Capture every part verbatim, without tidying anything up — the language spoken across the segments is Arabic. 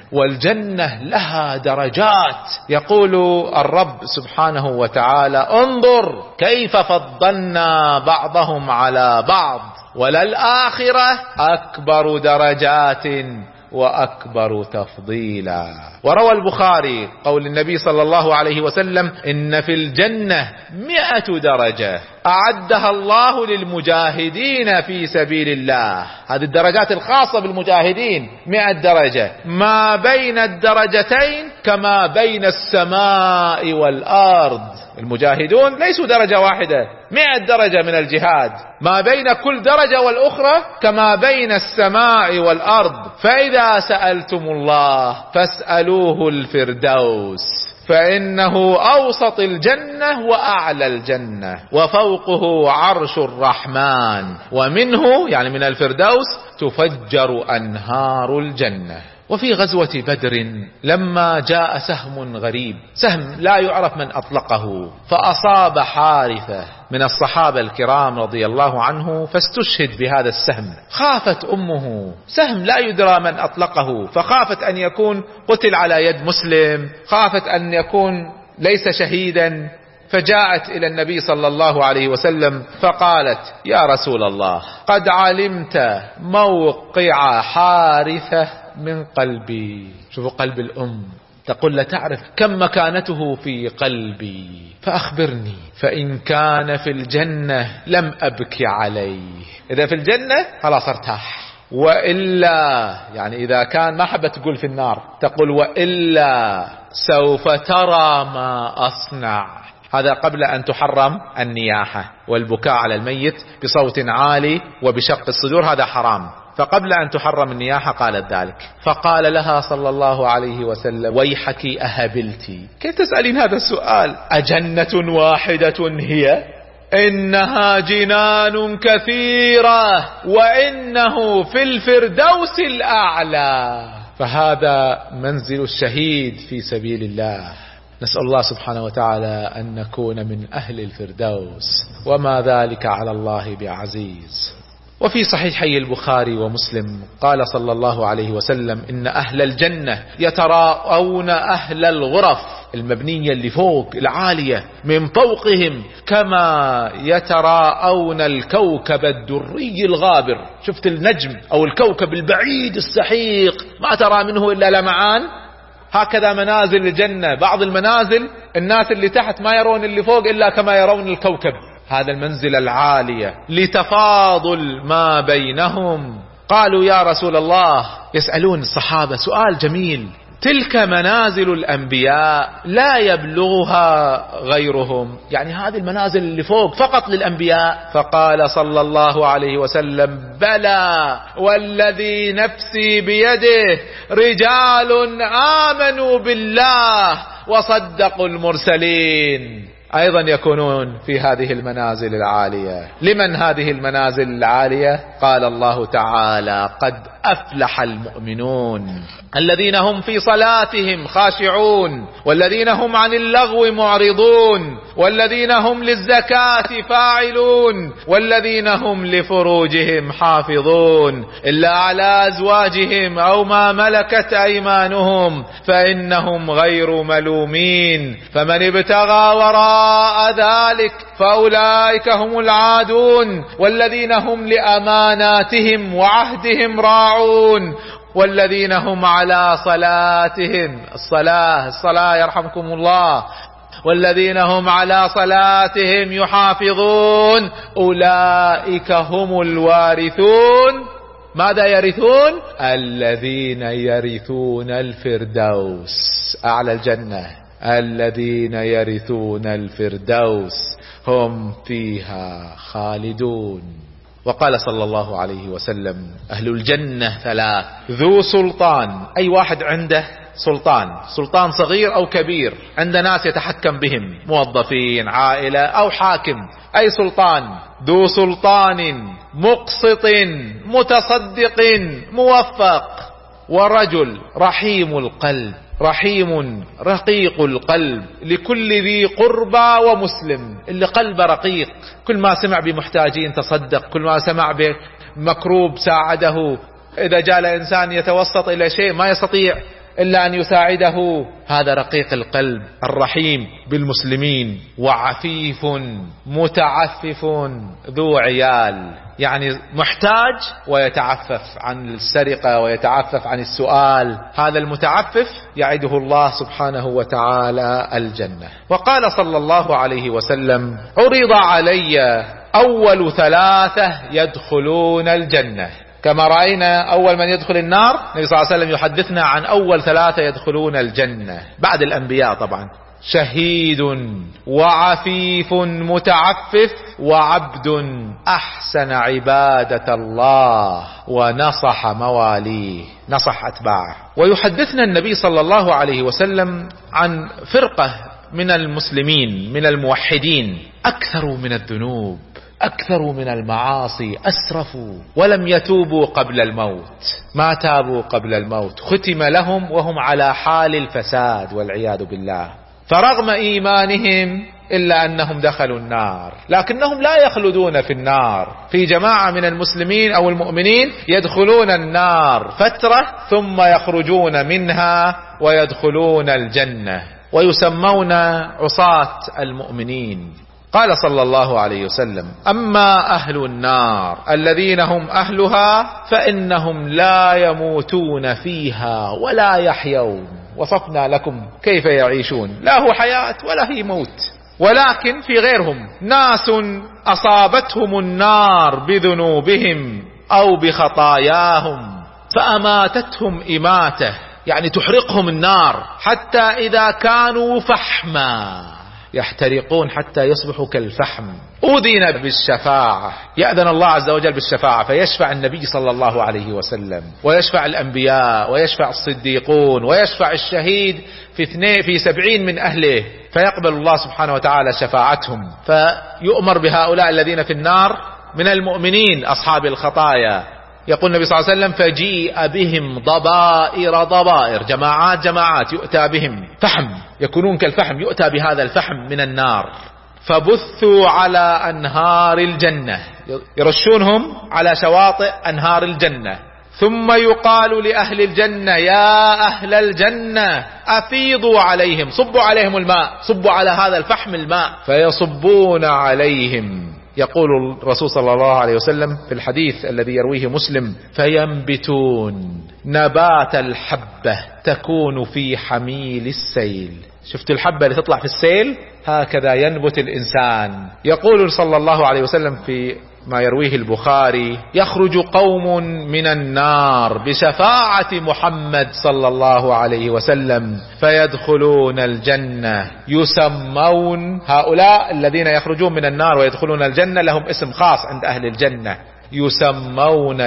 والجنة لها درجات. يقول الرب سبحانه وتعالى: انظر كيف فضلنا بعضهم على بعض وللآخرة أكبر درجات وأكبر تفضيلا. وروى البخاري قول النبي صلى الله عليه وسلم: إن في الجنة مئة درجة أعدها الله للمجاهدين في سبيل الله. هذه الدرجات الخاصة بالمجاهدين مئة درجة، ما بين الدرجتين كما بين السماء والأرض. المجاهدون ليسوا درجة واحدة، مئة درجة من الجهاد، ما بين كل درجة والأخرى كما بين السماء والأرض. فإذا سألتم الله فاسألوه الفردوس، فإنه أوسط الجنة وأعلى الجنة وفوقه عرش الرحمن، ومنه يعني من الفردوس تفجر أنهار الجنة. وفي غزوة بدر لما جاء سهم غريب، سهم لا يعرف من أطلقه، فأصاب حارثة من الصحابة الكرام رضي الله عنه فاستشهد بهذا السهم. خافت أمه، سهم لا يدرى من أطلقه، فخافت أن يكون قتل على يد مسلم، خافت أن يكون ليس شهيدا، فجاءت إلى النبي صلى الله عليه وسلم فقالت: يا رسول الله، قد علمت موقع حارثة من قلبي. شوفوا قلب الأم، تقول لا تعرف كم مكانته في قلبي، فأخبرني، فإن كان في الجنة لم أبكي عليه. إذا في الجنة خلاص ارتاح، وإلا يعني إذا كان ما حبت تقول في النار، تقول: وإلا سوف ترى ما أصنع. هذا قبل أن تحرم النياحة والبكاء على الميت بصوت عالي وبشق الصدور، هذا حرام. فقبل أن تحرم النياحة قالت ذلك. فقال لها صلى الله عليه وسلم: ويحك أهبلتي، كيف تسألين هذا السؤال؟ أجنة واحدة هي؟ إنها جنان كثيرة وإنه في الفردوس الأعلى. فهذا منزل الشهيد في سبيل الله. نسأل الله سبحانه وتعالى أن نكون من أهل الفردوس، وما ذلك على الله بعزيز. وفي صحيحي البخاري ومسلم قال صلى الله عليه وسلم: إن أهل الجنة يتراءون أهل الغرف المبنية اللي فوق العالية من فوقهم كما يتراءون الكوكب الدري الغابر. شفت النجم أو الكوكب البعيد السحيق ما ترى منه إلا لمعان؟ هكذا منازل الجنة، بعض المنازل الناس اللي تحت ما يرون اللي فوق إلا كما يرون الكوكب. هذا المنزل العالية لتفاضل ما بينهم. قالوا: يا رسول الله، يسألون الصحابة سؤال جميل: تلك منازل الأنبياء لا يبلغها غيرهم، يعني هذه المنازل اللي فوق فقط للأنبياء؟ فقال صلى الله عليه وسلم: بلى والذي نفسي بيده، رجال آمنوا بالله وصدقوا المرسلين أيضا يكونون في هذه المنازل العالية. لمن هذه المنازل العالية؟ قال الله تعالى: قد أفلح المؤمنون الذين هم في صلاتهم خاشعون، والذين هم عن اللغو معرضون، والذين هم للزكاة فاعلون، والذين هم لفروجهم حافظون إلا على أزواجهم أو ما ملكت أيمانهم فإنهم غير ملومين، فمن ابتغى وراء ذلك فأولئك هم العادون، والذين هم لأماناتهم وعهدهم راعون، والذين هم على صلاتهم الصلاة الصلاة يرحمكم الله والذين هم على صلاتهم يحافظون أولئك هم الوارثون. ماذا يرثون؟ الذين يرثون الفردوس، أعلى الجنة، الذين يرثون الفردوس هم فيها خالدون. وقال صلى الله عليه وسلم: أهل الجنة ثلاث: ذو سلطان، أي واحد عنده سلطان، سلطان صغير أو كبير، عند ناس يتحكم بهم، موظفين، عائلة أو حاكم، أي سلطان. ذو سلطان مقسط متصدق موفق، ورجل رحيم القلب، رحيم رقيق القلب لكل ذي قربى ومسلم، اللي قلبه رقيق، كل ما سمع بمحتاجين تصدق، كل ما سمع بمكروب ساعده. إذا جاء إنسان يتوسط إلى شيء ما يستطيع إلا أن يساعده. هذا رقيق القلب الرحيم بالمسلمين، وعفيف متعفف ذو عيال، يعني محتاج ويتعفف عن السرقة ويتعفف عن السؤال. هذا المتعفف يعده الله سبحانه وتعالى الجنة. وقال صلى الله عليه وسلم: عرض علي أول ثلاثة يدخلون الجنة. كما رأينا أول من يدخل النار النبي صلى الله عليه وسلم يحدثنا عن أول ثلاثة يدخلون الجنة بعد الأنبياء طبعا: شهيد وعفيف متعفف وعبد أحسن عبادة الله ونصح مواليه، نصح أتباعه. ويحدثنا النبي صلى الله عليه وسلم عن فرقة من المسلمين من الموحدين أكثروا من الذنوب، أكثروا من المعاصي، أسرفوا ولم يتوبوا قبل الموت، ما تابوا قبل الموت، ختم لهم وهم على حال الفساد والعياذ بالله. فرغم إيمانهم إلا أنهم دخلوا النار، لكنهم لا يخلدون في النار. في جماعة من المسلمين أو المؤمنين يدخلون النار فترة ثم يخرجون منها ويدخلون الجنة، ويسمون عصاة المؤمنين. قال صلى الله عليه وسلم: أما أهل النار الذين هم أهلها فإنهم لا يموتون فيها ولا يحيون. وصفنا لكم كيف يعيشون، لا هو حياة ولا هي موت. ولكن في غيرهم ناس أصابتهم النار بذنوبهم أو بخطاياهم فأماتتهم إماتة، يعني تحرقهم النار حتى إذا كانوا فحما، يحترقون حتى يصبحوا كالفحم. أذن بالشفاعة، يأذن الله عز وجل بالشفاعة، فيشفع النبي صلى الله عليه وسلم، ويشفع الأنبياء، ويشفع الصديقون، ويشفع الشهيد في اثنين في سبعين من أهله، فيقبل الله سبحانه وتعالى شفاعتهم. فيؤمر بهؤلاء الذين في النار من المؤمنين أصحاب الخطايا. يقول النبي صلى الله عليه وسلم: فجيء بهم ضبائر ضبائر، جماعات جماعات، يؤتى بهم فحم، يكونون كالفحم، يؤتى بهذا الفحم من النار، فبثوا على أنهار الجنة، يرشونهم على شواطئ أنهار الجنة. ثم يقال لأهل الجنة: يا أهل الجنة أفيضوا عليهم، صبوا عليهم الماء، صبوا على هذا الفحم الماء، فيصبون عليهم. يقول الرسول صلى الله عليه وسلم في الحديث الذي يرويه مسلم: فينبتون نبات الحبة تكون في حميل السيل. شفت الحبة اللي تطلع في السيل؟ هكذا ينبت الإنسان. يقول صلى الله عليه وسلم في ما يرويه البخاري: يخرج قوم من النار بشفاعة محمد صلى الله عليه وسلم فيدخلون الجنة، يسمون، هؤلاء الذين يخرجون من النار ويدخلون الجنة لهم اسم خاص عند أهل الجنة، يسمون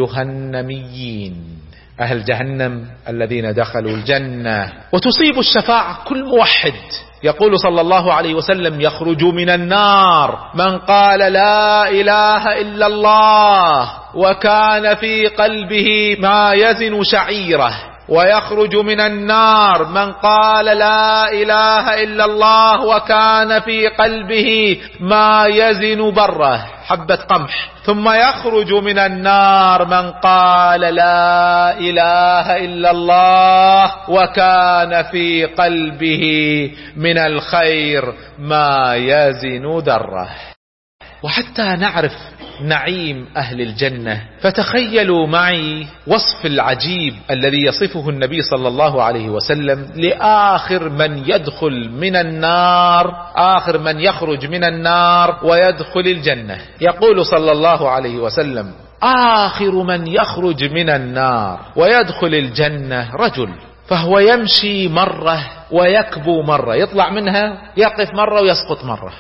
الجهنميين، أهل جهنم الذين دخلوا الجنة. وتصيب الشفاعة كل موحد. يقول صلى الله عليه وسلم: يخرج من النار من قال لا إله إلا الله وكان في قلبه ما يزن شعيرة، ويخرج من النار من قال لا إله إلا الله وكان في قلبه ما يزن بره، حبة قمح. ثم يخرج من النار من قال لا إله إلا الله وكان في قلبه من الخير ما يزن ذرة. وحتى نعرف نعيم أهل الجنة فتخيلوا معي وصف العجيب الذي يصفه النبي صلى الله عليه وسلم لآخر من يدخل من النار، آخر من يخرج من النار ويدخل الجنة. يقول صلى الله عليه وسلم: آخر من يخرج من النار ويدخل الجنة رجل، فهو يمشي مرة ويكبو مرة، يطلع منها يقف مرة ويسقط مرة،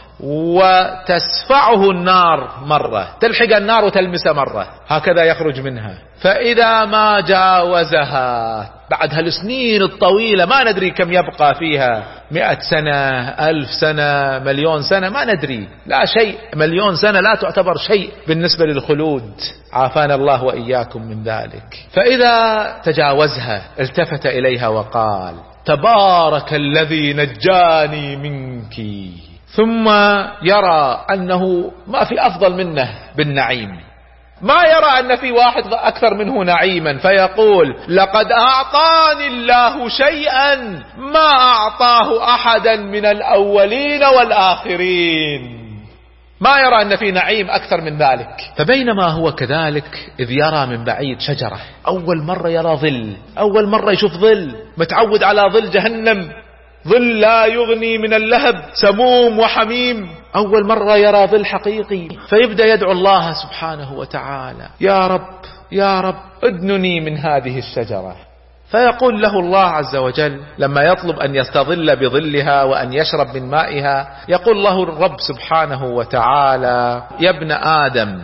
وتسفعه النار مرة، تلحق النار وتلمسه مرة، هكذا يخرج منها. فإذا ما جاوزها بعد هالسنين الطويلة، ما ندري كم يبقى فيها، مئة سنة، ألف سنة، مليون سنة، ما ندري، لا شيء. مليون سنة لا تعتبر شيء بالنسبة للخلود، عافانا الله وإياكم من ذلك. فإذا تجاوزها التفت إليها وقال: تبارك الذي نجاني منك. ثم يرى أنه ما في أفضل منه بالنعيم، ما يرى أن في واحد أكثر منه نعيما، فيقول لقد أعطاني الله شيئا ما أعطاه أحدا من الأولين والآخرين. ما يرى أن في نعيم أكثر من ذلك. فبينما هو كذلك إذ يرى من بعيد شجرة، أول مرة يرى ظل، أول مرة يشوف ظل، متعود على ظل جهنم، ظل لا يغني من اللهب، سموم وحميم، أول مرة يرى ظل حقيقي. فيبدأ يدعو الله سبحانه وتعالى يا رب يا رب ادنني من هذه الشجرة. فيقول له الله عز وجل لما يطلب أن يستظل بظلها وأن يشرب من مائها، يقول له الرب سبحانه وتعالى يا ابن آدم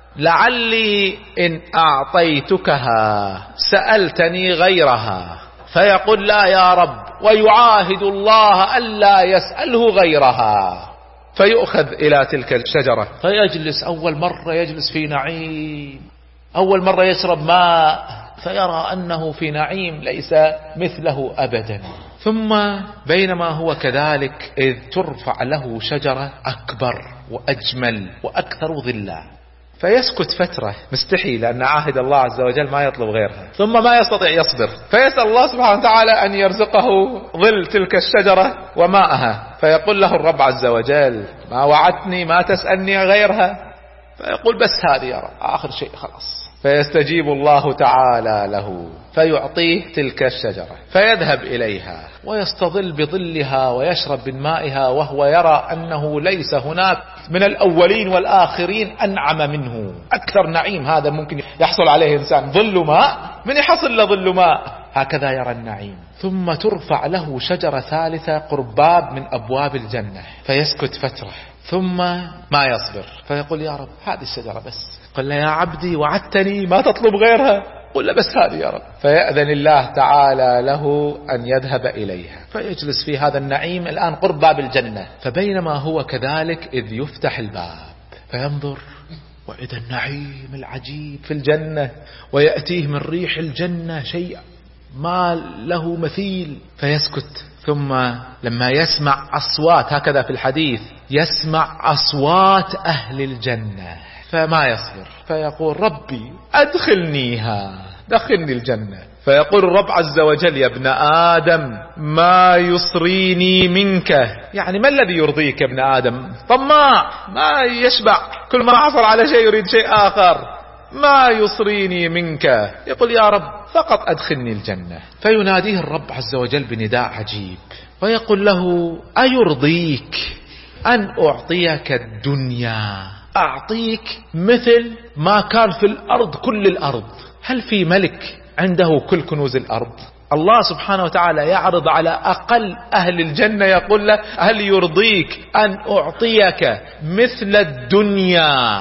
لعلي إن أعطيتكها سألتني غيرها. فيقول لا يا رب، ويعاهد الله ألا يسأله غيرها. فيؤخذ إلى تلك الشجرة فيجلس، أول مرة يجلس في نعيم، أول مرة يشرب ماء، فيرى أنه في نعيم ليس مثله أبدا. ثم بينما هو كذلك إذ ترفع له شجرة أكبر وأجمل وأكثر ظلا، فيسكت فترة مستحي لأن عاهد الله عز وجل ما يطلب غيرها، ثم ما يستطيع يصبر، فيسأل الله سبحانه وتعالى أن يرزقه ظل تلك الشجرة وماءها. فيقول له الرب عز وجل ما وعدتني ما تسألني غيرها. فيقول بس هذه يا رب آخر شيء خلاص. فيستجيب الله تعالى له فيعطيه تلك الشجرة، فيذهب إليها ويستظل بظلها ويشرب من مائها، وهو يرى أنه ليس هناك من الأولين والآخرين أنعم منه، أكثر نعيم هذا ممكن يحصل عليه إنسان، ظل ماء، من يحصل له ظل ماء، هكذا يرى النعيم. ثم ترفع له شجرة ثالثة قرب باب من أبواب الجنة، فيسكت فترة ثم ما يصبر، فيقول يا رب هذه الشجرة بس. قل يا عبدي وعدتني ما تطلب غيرها، قل بس هذه يا رب. فيأذن الله تعالى له أن يذهب إليها، فيجلس في هذا النعيم الآن قرب باب الجنة. فبينما هو كذلك إذ يفتح الباب فينظر، وإذا النعيم العجيب في الجنة، ويأتيه من ريح الجنة شيء ما له مثيل، فيسكت. ثم لما يسمع أصوات، هكذا في الحديث، يسمع أصوات أهل الجنة فما يصبر، فيقول ربي أدخلنيها، دخلني الجنة. فيقول الرب عز وجل يا ابن آدم ما يصريني منك، يعني ما الذي يرضيك يا ابن آدم؟ طماع ما يشبع، كل ما حصل على شيء يريد شيء آخر. ما يصريني منك، يقول يا رب فقط أدخلني الجنة. فيناديه الرب عز وجل بنداء عجيب ويقول له أيرضيك أن أعطيك الدنيا، أعطيك مثل ما كان في الأرض كل الأرض؟ هل في ملك عنده كل كنوز الأرض؟ الله سبحانه وتعالى يعرض على أقل أهل الجنة يقول له هل يرضيك أن أعطيك مثل الدنيا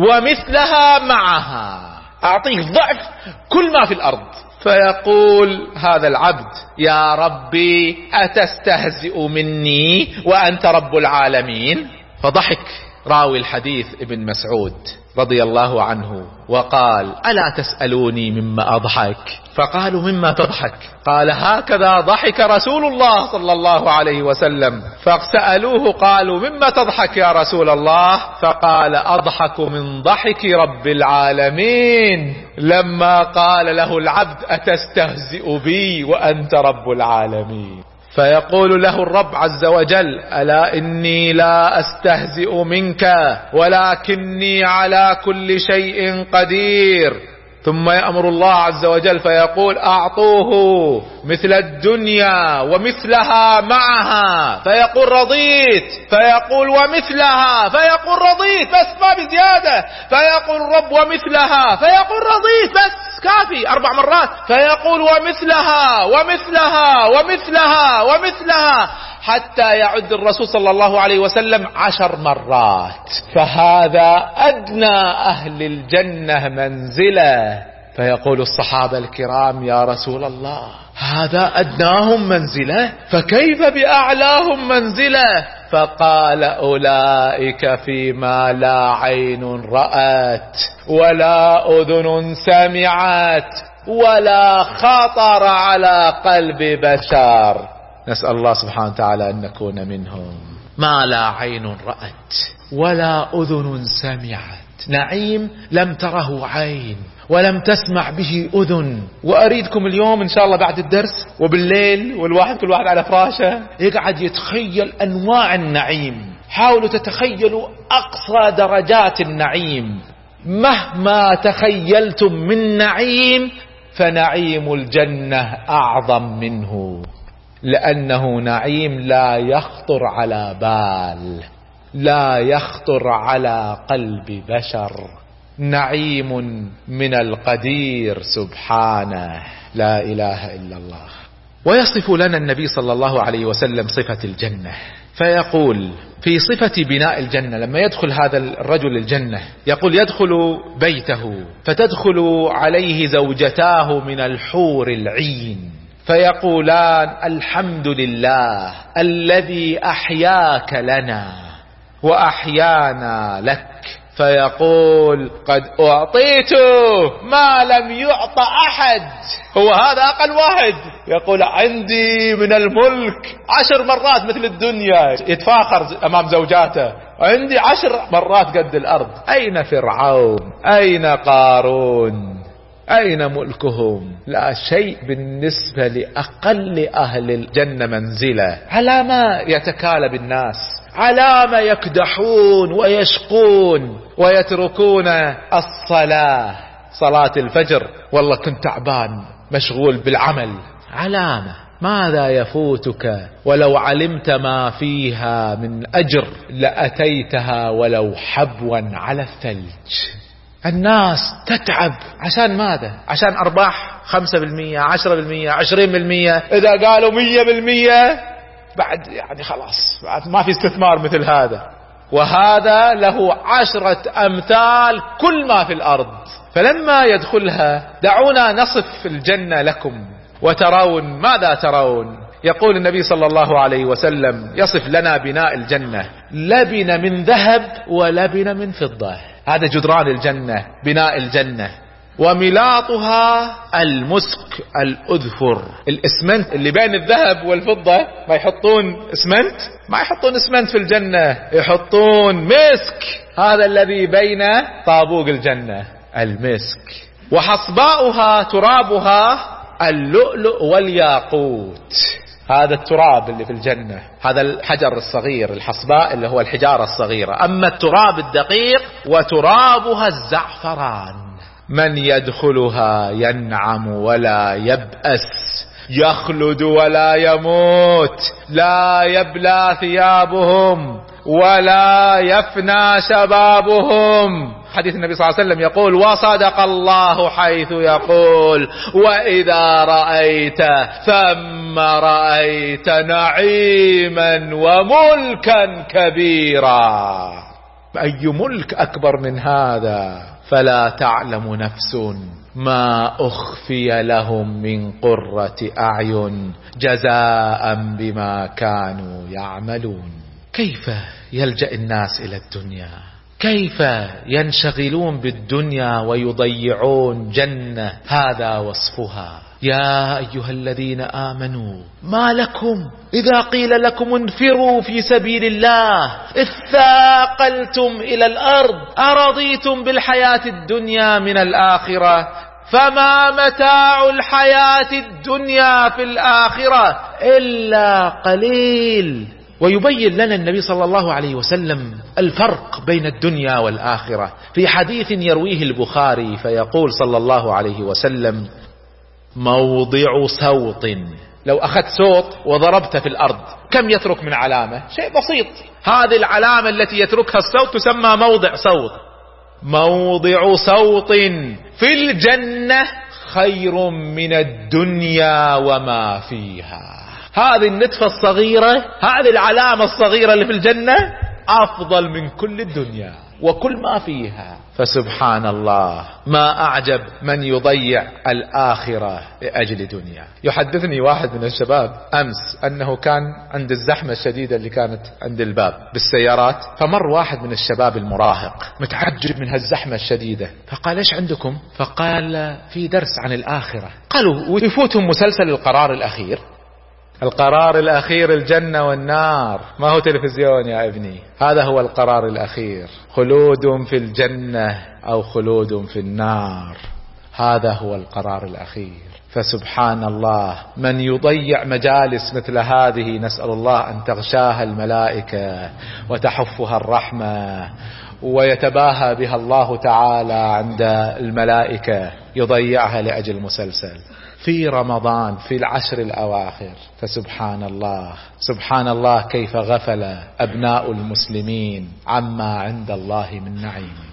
ومثلها معها، أعطيك ضعف كل ما في الأرض؟ فيقول هذا العبد يا ربي أتستهزئ مني وأنت رب العالمين؟ فضحك راوي الحديث ابن مسعود رضي الله عنه وقال ألا تسألوني مما أضحك؟ فقالوا مما تضحك؟ قال هكذا ضحك رسول الله صلى الله عليه وسلم. فسألوه قالوا مما تضحك يا رسول الله؟ فقال أضحك من ضحك رب العالمين لما قال له العبد أتستهزئ بي وأنت رب العالمين. فيقول له الرب عز وجل ألا إني لا أستهزئ منك ولكني على كل شيء قدير. ثم يأمر الله عز وجل فيقول أعطوه مثل الدنيا ومثلها معها، فيقول رضيت، فيقول ومثلها، فيقول رضيت بس ما بزيادة، فيقول رب ومثلها، فيقول رضيت بس كافي أربع مرات، فيقول ومثلها ومثلها ومثلها ومثلها، حتى يعد الرسول صلى الله عليه وسلم عشر مرات. فهذا أدنى أهل الجنة منزلة. فيقول الصحابة الكرام يا رسول الله هذا أدناهم منزلة، فكيف بأعلاهم منزلة؟ فقال أولئك فيما لا عين رأت ولا أذن سمعت ولا خطر على قلب بشر. نسأل الله سبحانه وتعالى أن نكون منهم. ما لا عين رأت ولا أذن سمعت نعيم لم تره عين ولم تسمع به أذن. وأريدكم اليوم إن شاء الله بعد الدرس وبالليل والواحد كل واحد على فراشه يقعد يتخيل أنواع النعيم. حاولوا تتخيلوا أقصى درجات النعيم. مهما تخيلتم من نعيم فنعيم الجنة أعظم منه، لأنه نعيم لا يخطر على بال، لا يخطر على قلب بشر. نعيم من القدير سبحانه، لا إله إلا الله. ويصف لنا النبي صلى الله عليه وسلم صفة الجنة، فيقول في صفة بناء الجنة لما يدخل هذا الرجل الجنة يقول يدخل بيته فتدخل عليه زوجتاه من الحور العين فيقولان الحمد لله الذي أحياك لنا وأحيانا لك. فيقول قد أعطيت ما لم يعط أحد. هو هذا أقل واحد يقول عندي من الملك عشر مرات مثل الدنيا، يتفاخر أمام زوجاته، عندي عشر مرات قد الأرض. أين فرعون؟ أين قارون؟ أين ملكهم؟ لا شيء بالنسبة لأقل أهل الجنة منزلة. على ما يتكالب الناس، على ما يكدحون ويشقون ويتركون الصلاة، صلاة الفجر. والله كنت تعبان مشغول بالعمل. علامة ماذا يفوتك؟ ولو علمت ما فيها من أجر لأتيتها ولو حبوا على الثلج. الناس تتعب عشان ماذا؟ عشان أرباح خمسة بالمية، عشرة بالمية، عشرين بالمية. إذا قالوا مية بالمية بعد يعني خلاص بعد ما في استثمار مثل هذا. وهذا له عشرة أمثال كل ما في الأرض. فلما يدخلها دعونا نصف الجنة لكم وترون ماذا ترون. يقول النبي صلى الله عليه وسلم يصف لنا بناء الجنة: لبن من ذهب ولبن من فضة. هذا جدران الجنة، بناء الجنة. وملاطها المسك الأذفر. الإسمنت اللي بين الذهب والفضة ما يحطون إسمنت، ما يحطون إسمنت في الجنة، يحطون مسك. هذا الذي بين طابوق الجنة المسك. وحصباؤها ترابها اللؤلؤ والياقوت. هذا التراب اللي في الجنة، هذا الحجر الصغير الحصباء اللي هو الحجارة الصغيرة. أما التراب الدقيق وترابها الزعفران. من يدخلها ينعم ولا يبأس، يخلد ولا يموت، لا يبلى ثيابهم ولا يفنى شبابهم. حديث النبي صلى الله عليه وسلم يقول: وصدق الله حيث يقول: وإذا رأيت ثم رأيت نعيما وملكا كبيرا. أي ملك أكبر من هذا؟ فلا تعلم نفس ما أخفي لهم من قرة أعين جزاء بما كانوا يعملون. كيف يلجأ الناس إلى الدنيا؟ كيف ينشغلون بالدنيا ويضيعون جنة هذا وصفها. يا أيها الذين آمنوا ما لكم إذا قيل لكم انفروا في سبيل الله اثاقلتم إلى الأرض أرضيتم بالحياة الدنيا من الآخرة فما متاع الحياة الدنيا في الآخرة إلا قليل. ويبين لنا النبي صلى الله عليه وسلم الفرق بين الدنيا والآخرة في حديث يرويه البخاري، فيقول صلى الله عليه وسلم: موضع صوت. لو أخذت صوت وضربته في الأرض كم يترك من علامة؟ شيء بسيط. هذه العلامة التي يتركها الصوت تسمى موضع صوت. موضع صوت في الجنة خير من الدنيا وما فيها. هذه النتفة الصغيرة، هذه العلامة الصغيرة اللي في الجنة أفضل من كل الدنيا وكل ما فيها. فسبحان الله، ما أعجب من يضيع الآخرة لأجل دنيا. يحدثني واحد من الشباب أمس أنه كان عند الزحمة الشديدة اللي كانت عند الباب بالسيارات، فمر واحد من الشباب المراهق متعجب من هالزحمة الشديدة، فقال: إيش عندكم؟ فقال: في درس عن الآخرة. قالوا: ويفوتهم مسلسل القرار الأخير. القرار الأخير الجنة والنار، ما هو تلفزيون يا ابني. هذا هو القرار الأخير، خلود في الجنة أو خلود في النار. هذا هو القرار الأخير. فسبحان الله، من يضيع مجالس مثل هذه نسأل الله أن تغشاها الملائكة وتحفها الرحمة ويتباهى بها الله تعالى عند الملائكة، يضيعها لأجل مسلسل في رمضان في العشر الأواخر. فسبحان الله، سبحان الله كيف غفل أبناء المسلمين عما عند الله من نعيم.